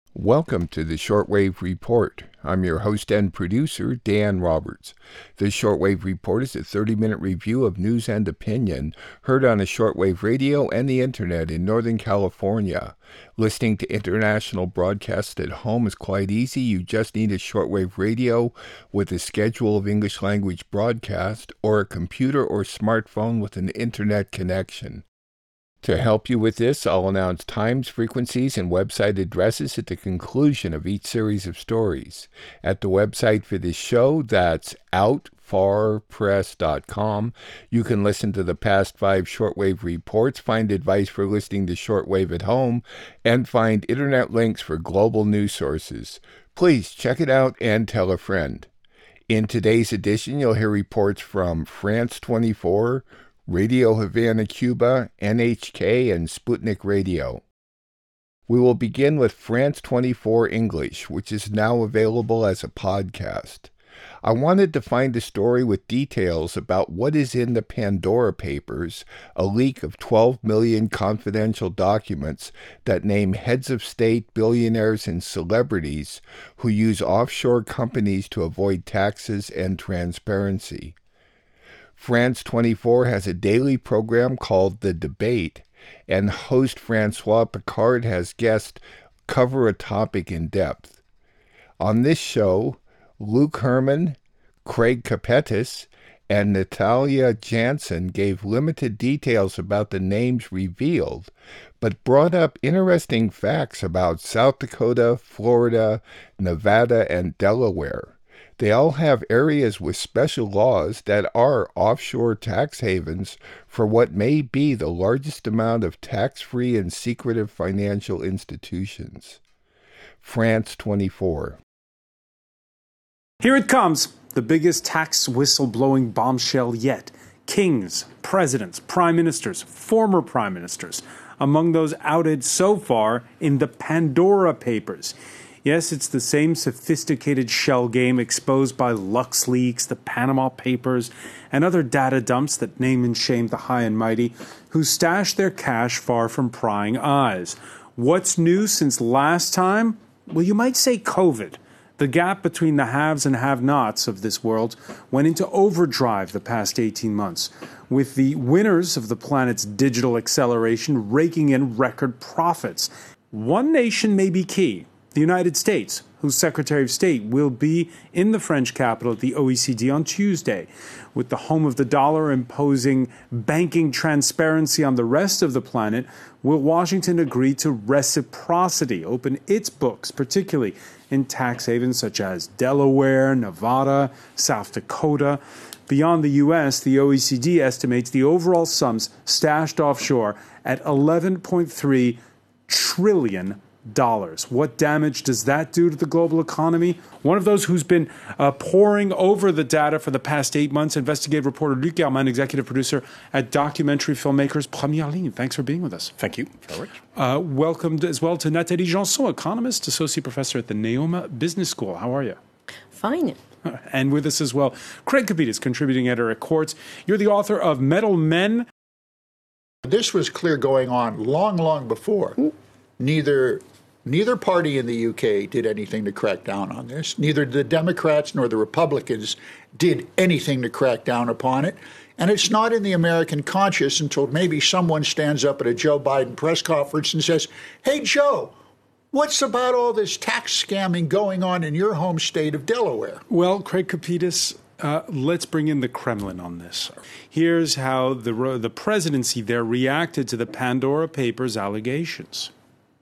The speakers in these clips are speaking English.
Welcome to the Shortwave Report. I'm your host and producer, Dan Roberts. The Shortwave Report is a 30-minute review of news and opinion heard on a shortwave radio and the internet in Northern California. Listening to international broadcasts at home is quite easy. You just need a shortwave radio with a schedule of English language broadcast or a computer or smartphone with an internet connection. To help you with this, I'll announce times, frequencies, and website addresses at the conclusion of each series of stories. At the website for this show, that's outfarpress.com, you can listen to the past 5 shortwave reports, find advice for listening to shortwave at home, and find internet links for global news sources. Please check it out and tell a friend. In today's edition, you'll hear reports from France 24, Radio Havana, Cuba, NHK, and Sputnik Radio. We will begin with France 24 English, which is now available as a podcast. I wanted to find a story with details about what is in the Pandora Papers, a leak of 12 million confidential documents that name heads of state, billionaires, and celebrities who use offshore companies to avoid taxes and transparency. France 24 has a daily program called The Debate, and host Francois Picard has guests cover a topic in depth. On this show, Luke Herman, Craig Capetis, and Natalia Jansen gave limited details about the names revealed, but brought up interesting facts about South Dakota, Florida, Nevada, and Delaware. They all have areas with special laws that are offshore tax havens for what may be the largest amount of tax-free and secretive financial institutions. France 24. Here it comes, the biggest tax whistleblowing bombshell yet. Kings, presidents, prime ministers, former prime ministers, among those outed so far in the Pandora Papers. Yes, it's the same sophisticated shell game exposed by LuxLeaks, the Panama Papers, and other data dumps that name and shame the high and mighty, who stash their cash far from prying eyes. What's new since last time? Well, you might say COVID. The gap between the haves and have-nots of this world went into overdrive the past 18 months, with the winners of the planet's digital acceleration raking in record profits. One nation may be key. The United States, whose Secretary of State will be in the French capital at the OECD on Tuesday, with the home of the dollar imposing banking transparency on the rest of the planet. Will Washington agree to reciprocity, open its books, particularly in tax havens such as Delaware, Nevada, South Dakota? Beyond the U.S., the OECD estimates the overall sums stashed offshore at $11.3 trillion. What damage does that do to the global economy? One of those who's been poring over the data for the past 8 months, investigative reporter Luc Germain, executive producer at documentary filmmakers Première Ligne. Thanks for being with us. Thank you very much. Welcome as well to Nathalie Janson, economist, associate professor at the Neoma Business School. How are you? Fine. And with us as well, Craig Capetis, contributing editor at Quartz. You're the author of Metal Men. This was clear going on long before. Neither party in the UK did anything to crack down on this. Neither the Democrats nor the Republicans did anything to crack down upon it. And it's not in the American conscience until maybe someone stands up at a Joe Biden press conference and says, "Hey, Joe, what's about all this tax scamming going on in your home state of Delaware?" Well, Craig Capetis, let's bring in the Kremlin on this. Here's how the presidency there reacted to the Pandora Papers allegations.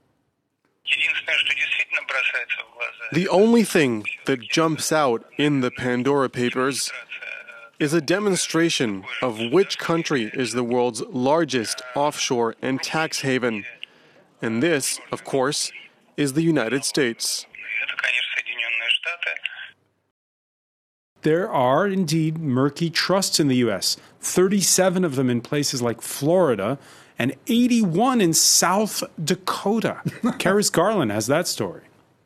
The only thing that jumps out in the Pandora Papers is a demonstration of which country is the world's largest offshore and tax haven. And this, of course, is the United States. There are indeed murky trusts in the U.S., 37 of them in places like Florida and 81 in South Dakota. Karis Garland has that story.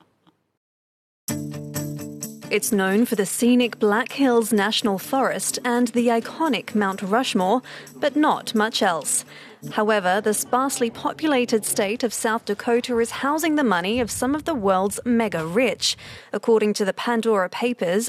It's known for the scenic Black Hills National Forest and the iconic Mount Rushmore, but not much else. However, the sparsely populated state of South Dakota is housing the money of some of the world's mega rich. According to the Pandora Papers,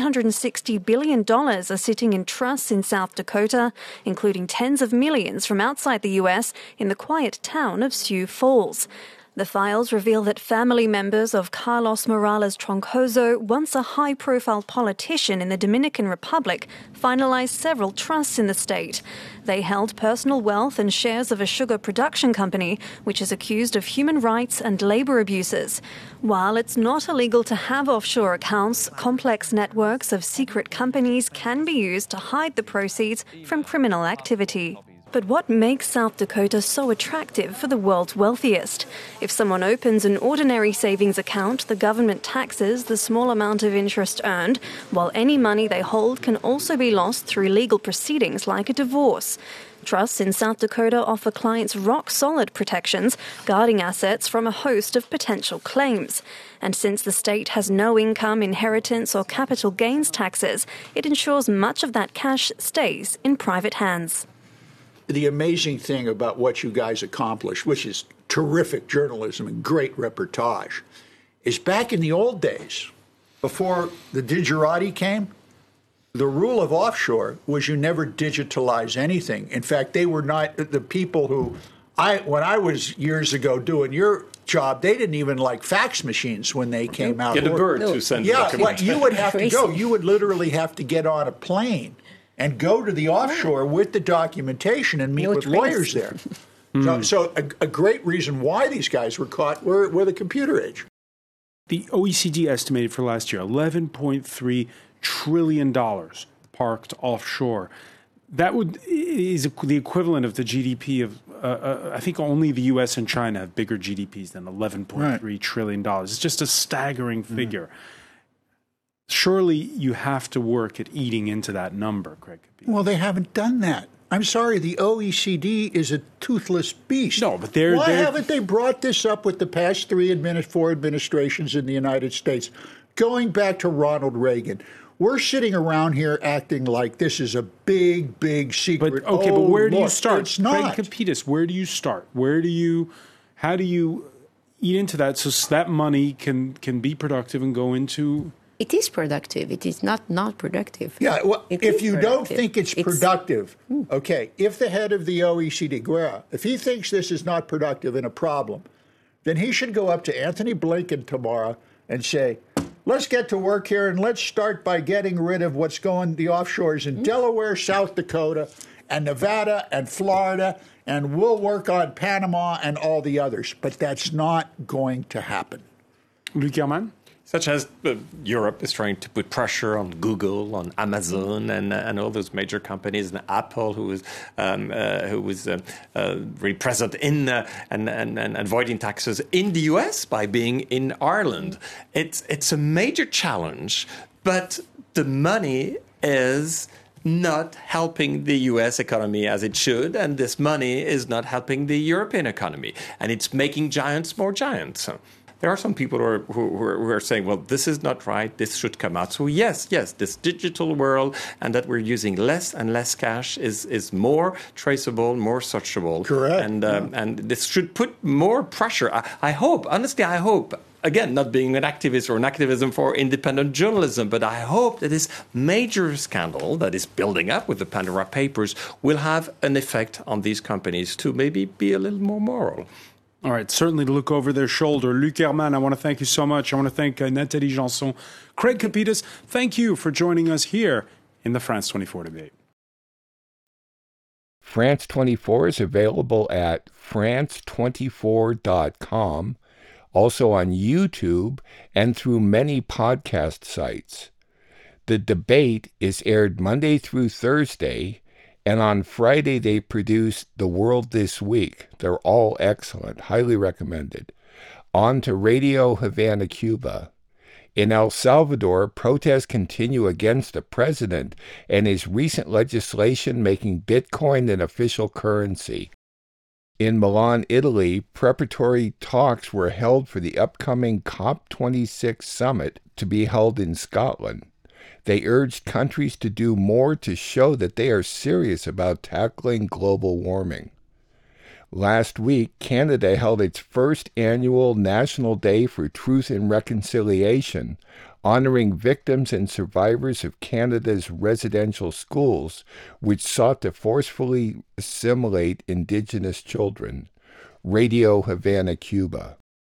$360 billion are sitting in trusts in South Dakota, including tens of millions from outside the U.S. in the quiet town of Sioux Falls. The files reveal that family members of Carlos Morales Troncoso, once a high-profile politician in the Dominican Republic, finalized several trusts in the state. They held personal wealth and shares of a sugar production company, which is accused of human rights and labor abuses. While it's not illegal to have offshore accounts, complex networks of secret companies can be used to hide the proceeds from criminal activity. But what makes South Dakota so attractive for the world's wealthiest? If someone opens an ordinary savings account, the government taxes the small amount of interest earned, while any money they hold can also be lost through legal proceedings like a divorce. Trusts in South Dakota offer clients rock-solid protections, guarding assets from a host of potential claims. And since the state has no income, inheritance, or capital gains taxes, it ensures much of that cash stays in private hands. The amazing thing about what you guys accomplished, which is terrific journalism and great reportage, is back in the old days, before the digerati came, the rule of offshore was you never digitalize anything. In fact, they were not the people who, when I was years ago doing your job, they didn't even like fax machines when they came out. Get a bird to send documents. You would have to go. You would literally have to get on a plane and go to the offshore with the documentation and meet with lawyers there. So a great reason why these guys were caught were the computer age. The OECD estimated for last year $11.3 trillion parked offshore. That is the equivalent of the GDP of, I think only the U.S. and China have bigger GDPs than $11.3 trillion. It's just a staggering figure. Surely you have to work at eating into that number, Craig. Well, they haven't done that. I'm sorry, the OECD is a toothless beast. No, but why haven't they brought this up with the past four administrations in the United States, going back to Ronald Reagan? We're sitting around here acting like this is a big, big secret. But where do you start? It's not. Craig Kapitas, where do you start? How do you eat into that so that money can be productive and go into... It is productive. It is not productive. Yeah, well, if you don't think it's productive, okay, if the head of the OECD, Guerra, if he thinks this is not productive and a problem, then he should go up to Anthony Blinken tomorrow and say, let's get to work here and let's start by getting rid of what's going the offshores in Delaware, South Dakota, and Nevada and Florida, and we'll work on Panama and all the others. But that's not going to happen. Luc Hermann? Such as Europe is trying to put pressure on Google, on Amazon, and all those major companies, and Apple, who was really present in and avoiding taxes in the U.S. by being in Ireland. It's a major challenge, but the money is not helping the U.S. economy as it should, and this money is not helping the European economy, and it's making giants more giants. There are some people who are saying, well, this is not right, this should come out. So yes, this digital world and that we're using less and less cash is more traceable, more searchable. Correct. And this should put more pressure. I hope, again, not being an activist or an activism for independent journalism, but I hope that this major scandal that is building up with the Pandora Papers will have an effect on these companies to maybe be a little more moral. All right, certainly to look over their shoulder. Luc Hermann, I want to thank you so much. I want to thank Nathalie Janson. Craig Kapitas, thank you for joining us here in the France 24 debate. France 24 is available at france24.com, also on YouTube, and through many podcast sites. The debate is aired Monday through Thursday, and on Friday, they produce The World This Week. They're all excellent, highly recommended. On to Radio Havana, Cuba. In El Salvador, protests continue against the president and his recent legislation making Bitcoin an official currency. In Milan, Italy, preparatory talks were held for the upcoming COP26 summit to be held in Scotland. They urged countries to do more to show that they are serious about tackling global warming. Last week, Canada held its first annual National Day for Truth and Reconciliation, honoring victims and survivors of Canada's residential schools, which sought to forcefully assimilate Indigenous children. Radio Havana, Cuba.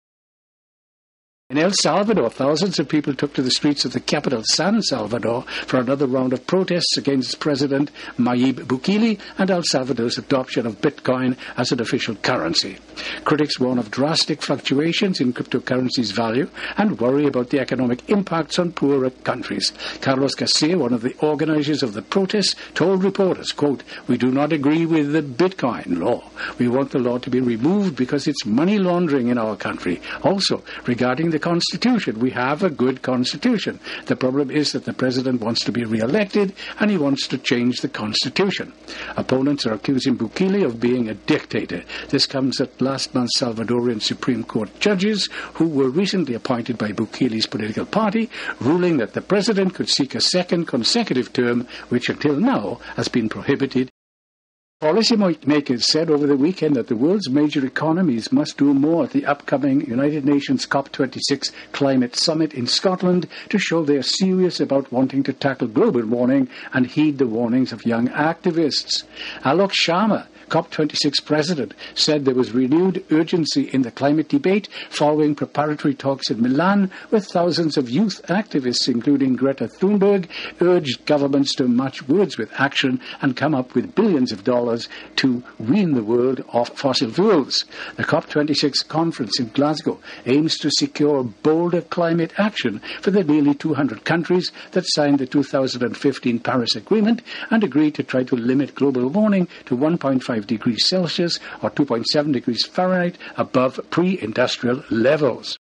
In El Salvador, thousands of people took to the streets of the capital, San Salvador, for another round of protests against President Nayib Bukele and El Salvador's adoption of Bitcoin as an official currency. Critics warn of drastic fluctuations in cryptocurrency's value and worry about the economic impacts on poorer countries. Carlos Garcia, one of the organizers of the protests, told reporters, quote, "We do not agree with the Bitcoin law. We want the law to be removed because it's money laundering in our country. Also, regarding the Constitution, we have a good Constitution. The problem is that the president wants to be re-elected and he wants to change the Constitution." Opponents are accusing Bukele of being a dictator. This comes at last month's Salvadorian Supreme Court judges who were recently appointed by Bukele's political party, ruling that the president could seek a second consecutive term, which until now has been prohibited. Policymakers said over the weekend that the world's major economies must do more at the upcoming United Nations COP26 climate summit in Scotland to show they are serious about wanting to tackle global warming and heed the warnings of young activists. Alok Sharma, COP26 president, said there was renewed urgency in the climate debate following preparatory talks in Milan, with thousands of youth activists, including Greta Thunberg, urged governments to match words with action and come up with billions of dollars to wean the world off fossil fuels. The COP26 conference in Glasgow aims to secure bolder climate action for the nearly 200 countries that signed the 2015 Paris Agreement and agreed to try to limit global warming to 1.5 degrees Celsius or 2.7 degrees Fahrenheit above pre-industrial levels.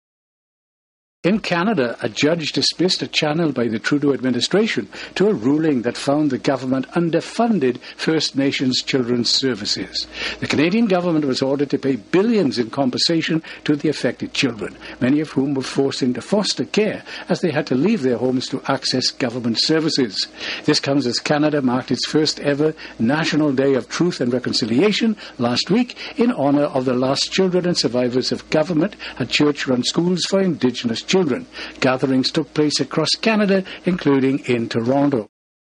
In Canada, a judge dismissed a channel by the Trudeau administration to a ruling that found the government underfunded First Nations children's services. The Canadian government was ordered to pay billions in compensation to the affected children, many of whom were forced into foster care as they had to leave their homes to access government services. This comes as Canada marked its first ever National Day of Truth and Reconciliation last week in honour of the lost children and survivors of government at church-run schools for Indigenous children. Gatherings took place across Canada, including in Toronto.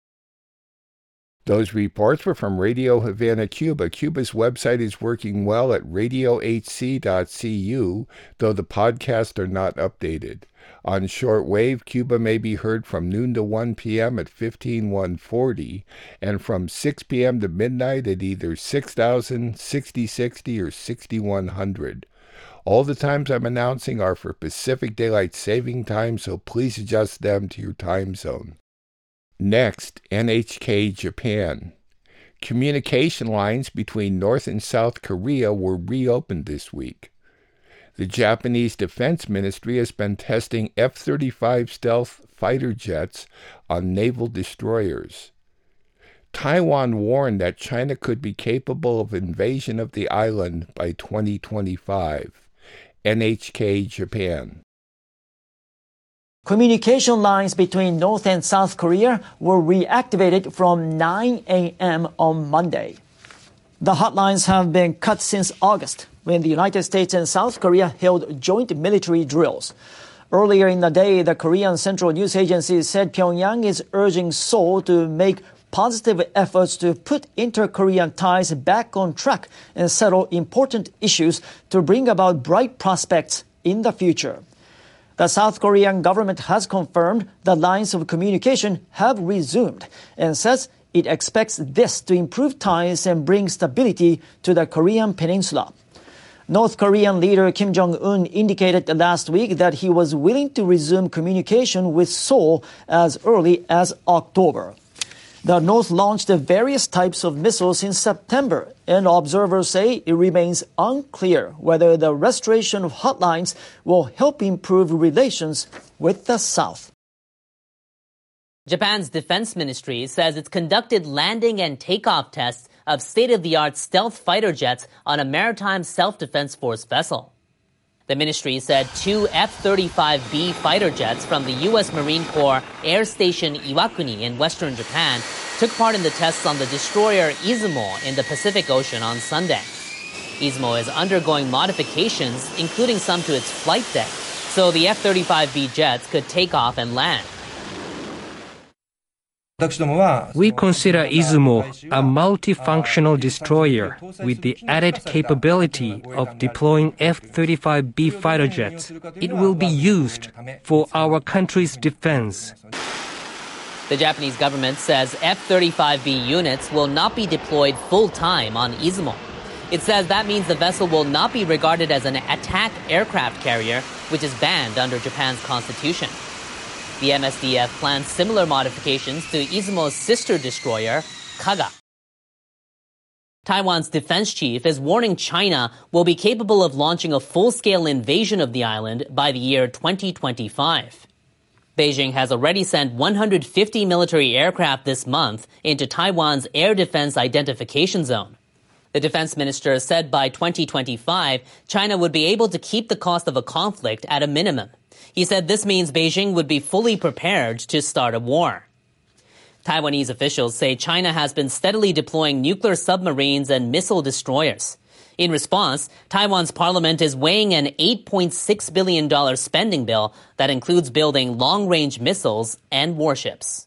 Those reports were from Radio Havana, Cuba. Cuba's website is working well at radiohc.cu, though the podcasts are not updated. On shortwave, Cuba may be heard from noon to 1 p.m. at 15140, and from 6 p.m. to midnight at either 6000, 6060, or 6100. All the times I'm announcing are for Pacific Daylight Saving Time, so please adjust them to your time zone. Next, NHK Japan. Communication lines between North and South Korea were reopened this week. The Japanese Defense Ministry has been testing F-35 stealth fighter jets on naval destroyers. Taiwan warned that China could be capable of invasion of the island by 2025. NHK Japan. Communication lines between North and South Korea were reactivated from 9 a.m. on Monday. The hotlines have been cut since August, when the United States and South Korea held joint military drills. Earlier in the day, the Korean Central News Agency said Pyongyang is urging Seoul to make positive efforts to put inter-Korean ties back on track and settle important issues to bring about bright prospects in the future. The South Korean government has confirmed the lines of communication have resumed and says it expects this to improve ties and bring stability to the Korean peninsula. North Korean leader Kim Jong-un indicated last week that he was willing to resume communication with Seoul as early as October. The North launched various types of missiles in September, and observers say it remains unclear whether the restoration of hotlines will help improve relations with the South. Japan's defense ministry says it's conducted landing and takeoff tests of state-of-the-art stealth fighter jets on a maritime self-defense force vessel. The ministry said 2 F-35B fighter jets from the U.S. Marine Corps Air Station Iwakuni in western Japan took part in the tests on the destroyer Izumo in the Pacific Ocean on Sunday. Izumo is undergoing modifications, including some to its flight deck, so the F-35B jets could take off and land. We consider Izumo a multifunctional destroyer with the added capability of deploying F-35B fighter jets. It will be used for our country's defense. The Japanese government says F-35B units will not be deployed full-time on Izumo. It says that means the vessel will not be regarded as an attack aircraft carrier, which is banned under Japan's constitution. The MSDF plans similar modifications to Izumo's sister destroyer, Kaga. Taiwan's defense chief is warning China will be capable of launching a full-scale invasion of the island by the year 2025. Beijing has already sent 150 military aircraft this month into Taiwan's air defense identification zone. The defense minister said by 2025, China would be able to keep the cost of a conflict at a minimum. He said this means Beijing would be fully prepared to start a war. Taiwanese officials say China has been steadily deploying nuclear submarines and missile destroyers. In response, Taiwan's parliament is weighing an $8.6 billion spending bill that includes building long-range missiles and warships.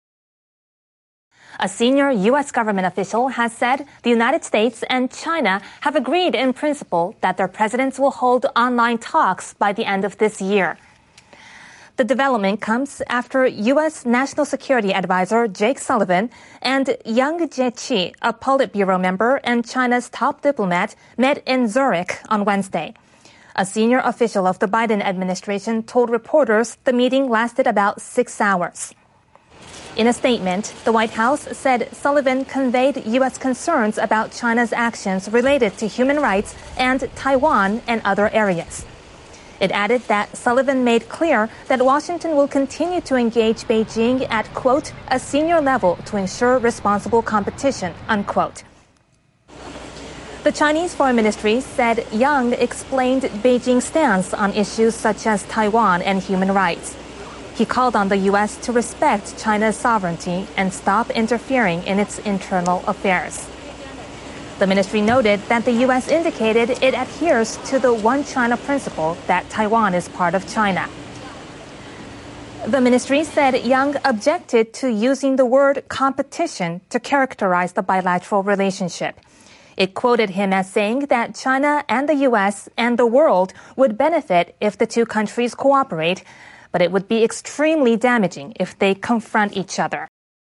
A senior U.S. government official has said the United States and China have agreed in principle that their presidents will hold online talks by the end of this year. The development comes after U.S. National Security Advisor Jake Sullivan and Yang Jiechi, a Politburo member and China's top diplomat, met in Zurich on Wednesday. A senior official of the Biden administration told reporters the meeting lasted about 6 hours. In a statement, the White House said Sullivan conveyed U.S. concerns about China's actions related to human rights and Taiwan and other areas. It added that Sullivan made clear that Washington will continue to engage Beijing at, quote, a senior level to ensure responsible competition, unquote. The Chinese Foreign Ministry said Yang explained Beijing's stance on issues such as Taiwan and human rights. He called on the U.S. to respect China's sovereignty and stop interfering in its internal affairs. The ministry noted that the U.S. indicated it adheres to the One China principle that Taiwan is part of China. The ministry said Yang objected to using the word competition to characterize the bilateral relationship. It quoted him as saying that China and the U.S. and the world would benefit if the two countries cooperate, but it would be extremely damaging if they confront each other.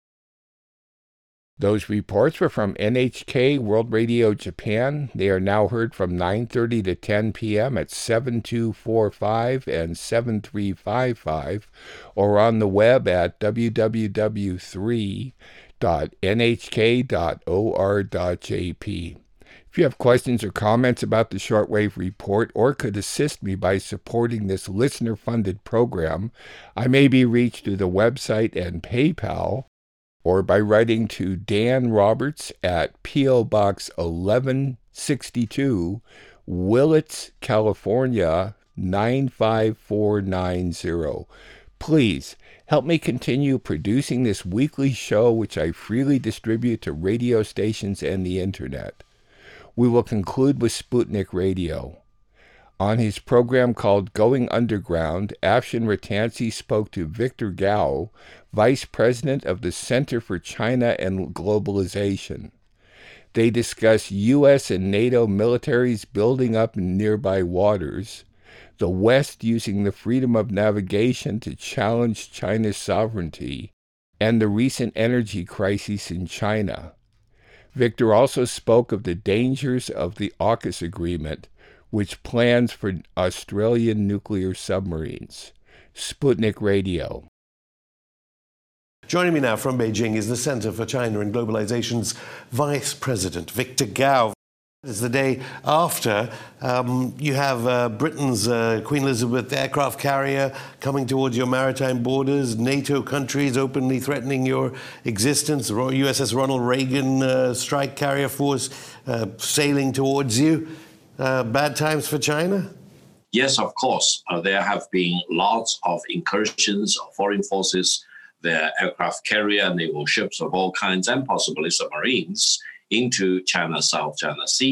Those reports were from NHK World Radio Japan. They are now heard from 9:30 to 10 p.m. at 7245 and 7355 or on the web at www.3.nhk.or.jp. If you have questions or comments about the Shortwave Report or could assist me by supporting this listener-funded program, I may be reached through the website and PayPal, or by writing to Dan Roberts at P.O. Box 1162, Willits, California, 95490. Please help me continue producing this weekly show, which I freely distribute to radio stations and the internet. We will conclude with Sputnik Radio. On his program called Going Underground, Afshin Rattansi spoke to Victor Gao, Vice President of the Center for China and Globalization. They discuss U.S. and NATO militaries building up in nearby waters, the West using the freedom of navigation to challenge China's sovereignty, and the recent energy crisis in China. Victor also spoke of the dangers of the AUKUS agreement, which plans for Australian nuclear submarines. Sputnik Radio. Joining me now from Beijing is the Center for China and Globalization's Vice President, Victor Gao. It's the day after you have Britain's Queen Elizabeth aircraft carrier coming towards your maritime borders, NATO countries openly threatening your existence, USS Ronald Reagan strike carrier force sailing towards you. Bad times for China? Yes, of course. There have been lots of incursions of foreign forces, their aircraft carrier, naval ships of all kinds, and possibly submarines into China's South China Sea.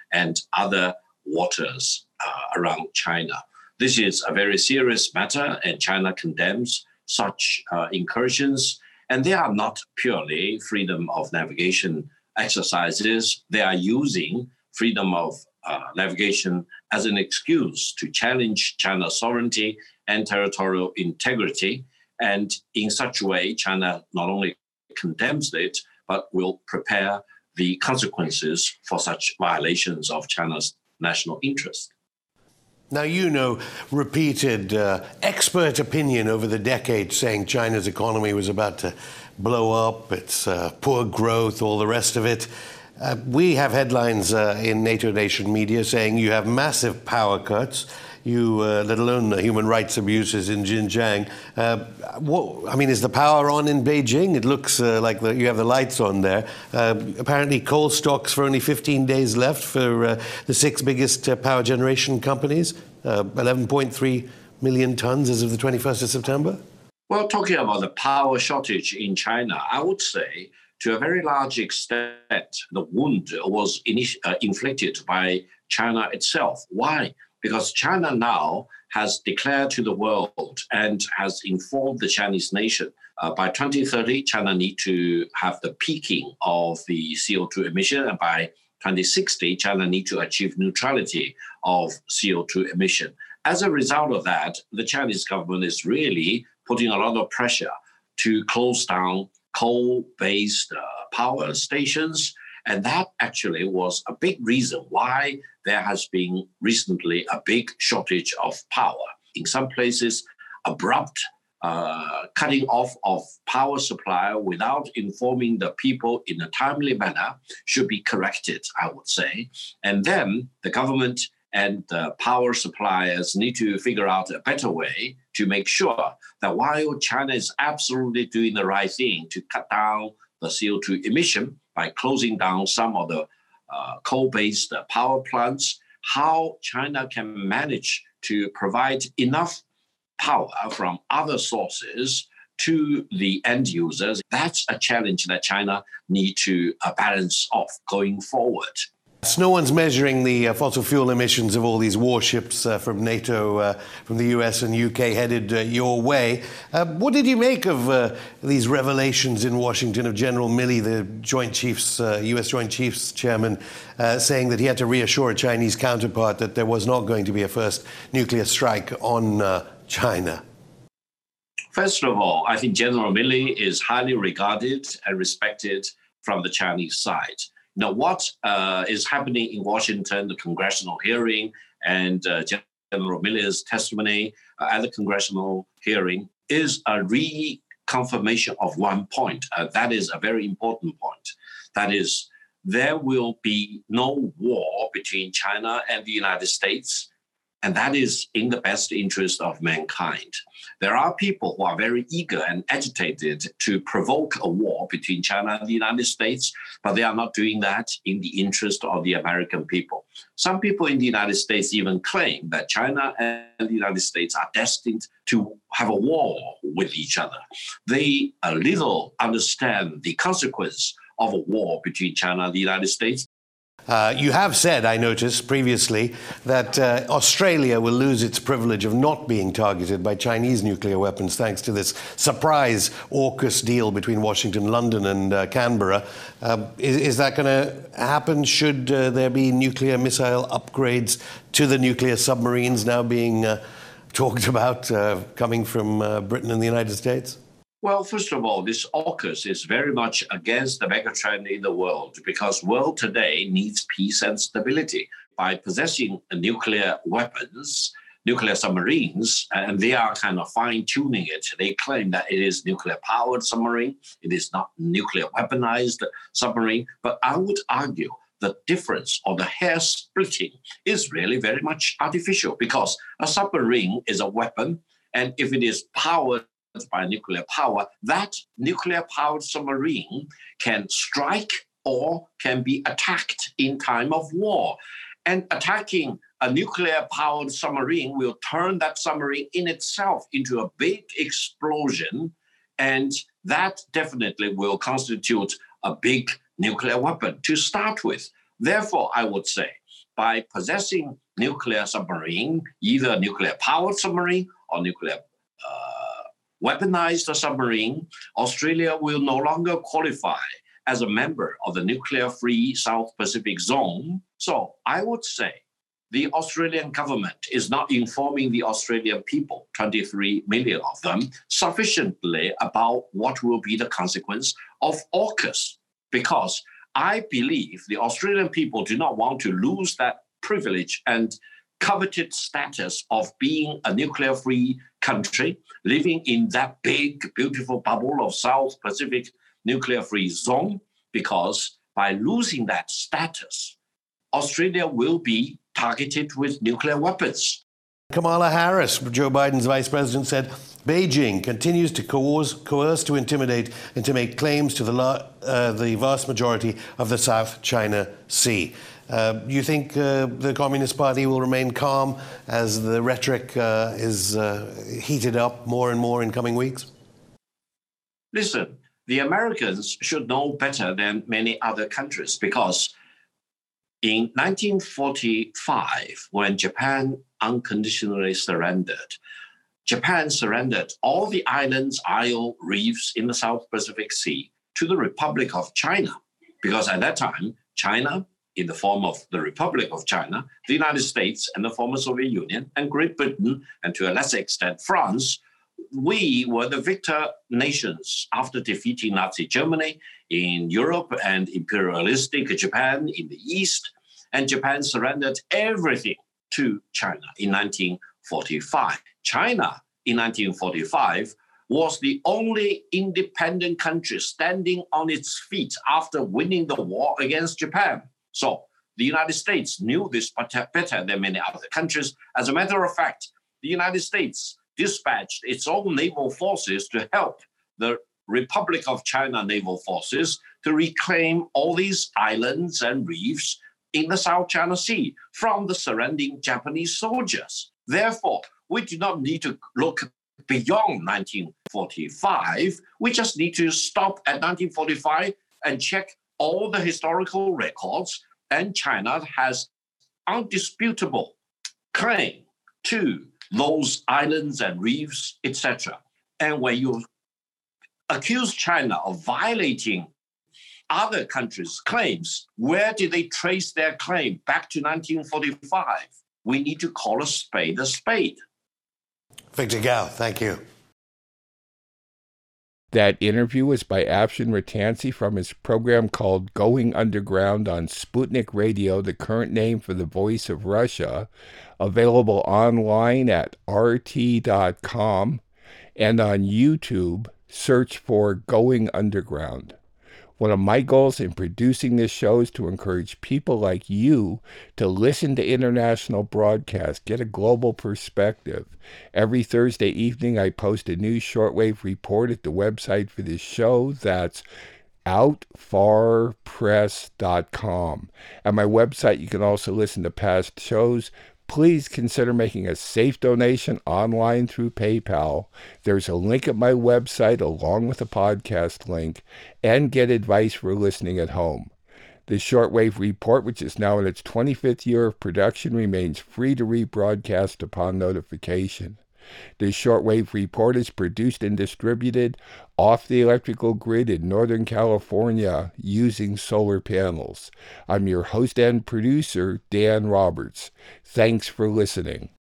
and other waters around China. This is a very serious matter, and China condemns such incursions. And they are not purely freedom of navigation exercises. They are using freedom of navigation as an excuse to challenge China's sovereignty and territorial integrity. And in such a way, China not only condemns it, but will prepare the consequences for such violations of China's national interest. Now, you know, repeated expert opinion over the decades saying China's economy was about to blow up, its poor growth, all the rest of it. We have headlines in NATO nation media saying you have massive power cuts, let alone human rights abuses in Xinjiang. Is the power on in Beijing? It looks like you have the lights on there. Apparently coal stocks for only 15 days left for the 6 biggest power generation companies, 11.3 million tons as of the 21st of September. Well, talking about the power shortage in China, I would say to a very large extent, the wound was inflicted by China itself. Why? Because China now has declared to the world and has informed the Chinese nation by 2030, China needs to have the peaking of the CO2 emission, and by 2060, China needs to achieve neutrality of CO2 emission. As a result of that, the Chinese government is really putting a lot of pressure to close down coal-based power stations. And that actually was a big reason why there has been recently a big shortage of power. In some places, abrupt cutting off of power supply without informing the people in a timely manner should be corrected, I would say. And then the government and the power suppliers need to figure out a better way to make sure that while China is absolutely doing the right thing to cut down the CO2 emission by closing down some of the coal-based power plants, how China can manage to provide enough power from other sources to the end users. That's a challenge that China needs to balance off going forward. No one's measuring the fossil fuel emissions of all these warships from NATO, from the US and UK headed your way. What did you make of these revelations in Washington of General Milley, the US Joint Chiefs chairman, saying that he had to reassure a Chinese counterpart that there was not going to be a first nuclear strike on China? First of all, I think General Milley is highly regarded and respected from the Chinese side. Now, what is happening in Washington, the congressional hearing and General Milley's testimony at the congressional hearing is a reconfirmation of one point. That is a very important point. That is, there will be no war between China and the United States, and that is in the best interest of mankind. There are people who are very eager and agitated to provoke a war between China and the United States, but they are not doing that in the interest of the American people. Some people in the United States even claim that China and the United States are destined to have a war with each other. They a little understand the consequence of a war between China and the United States. You have said, I noticed previously, that Australia will lose its privilege of not being targeted by Chinese nuclear weapons thanks to this surprise AUKUS deal between Washington, London and Canberra. Is that going to happen? Should there be nuclear missile upgrades to the nuclear submarines now being talked about coming from Britain and the United States? Well, first of all, this AUKUS is very much against the megatrend in the world because the world today needs peace and stability. By possessing nuclear weapons, nuclear submarines, and they are kind of fine-tuning it. They claim that it is nuclear-powered submarine. It is not nuclear weaponized submarine. But I would argue the difference or the hair splitting is really very much artificial because a submarine is a weapon, and if it is powered by nuclear power, that nuclear-powered submarine can strike or can be attacked in time of war. And attacking a nuclear-powered submarine will turn that submarine in itself into a big explosion, and that definitely will constitute a big nuclear weapon to start with. Therefore, I would say by possessing nuclear submarine, either nuclear-powered submarine or nuclear weaponized submarine, Australia will no longer qualify as a member of the nuclear-free South Pacific Zone. So I would say the Australian government is not informing the Australian people, 23 million of them, sufficiently about what will be the consequence of AUKUS, because I believe the Australian people do not want to lose that privilege and coveted status of being a nuclear-free country, living in that big, beautiful bubble of South Pacific nuclear-free zone, because by losing that status, Australia will be targeted with nuclear weapons. Kamala Harris, Joe Biden's vice president, said Beijing continues to coerce, to intimidate, and to make claims to the vast majority of the South China Sea. You think the Communist Party will remain calm as the rhetoric is heated up more and more in coming weeks? Listen, the Americans should know better than many other countries, because in 1945, when Japan unconditionally surrendered, Japan surrendered all the islands, isle, reefs in the South Pacific Sea to the Republic of China, because at that time, China, in the form of the Republic of China, the United States and the former Soviet Union, and Great Britain, and to a lesser extent France, we were the victor nations after defeating Nazi Germany in Europe and imperialistic Japan in the East. And Japan surrendered everything to China in 1945. China in 1945 was the only independent country standing on its feet after winning the war against Japan. So the United States knew this better than many other countries. As a matter of fact, the United States dispatched its own naval forces to help the Republic of China naval forces to reclaim all these islands and reefs in the South China Sea from the surrendering Japanese soldiers. Therefore, we do not need to look beyond 1945. We just need to stop at 1945 and check all the historical records, and China has undisputable claim to those islands and reefs, etc. And when you accuse China of violating other countries' claims, where did they trace their claim? Back to 1945. We need to call a spade a spade. Victor Gao, thank you. That interview was by Afshin Rattansi from his program called Going Underground on Sputnik Radio, the current name for the Voice of Russia, available online at rt.com, and on YouTube, search for Going Underground. One of my goals in producing this show is to encourage people like you to listen to international broadcasts, get a global perspective. Every Thursday evening, I post a new shortwave report at the website for this show. That's outfarpress.com. At my website, you can also listen to past shows. Please consider making a safe donation online through PayPal. There's a link at my website along with a podcast link, and get advice for listening at home. The Shortwave Report, which is now in its 25th year of production, remains free to rebroadcast upon notification. The Shortwave Report is produced and distributed off the electrical grid in Northern California using solar panels. I'm your host and producer, Dan Roberts. Thanks for listening.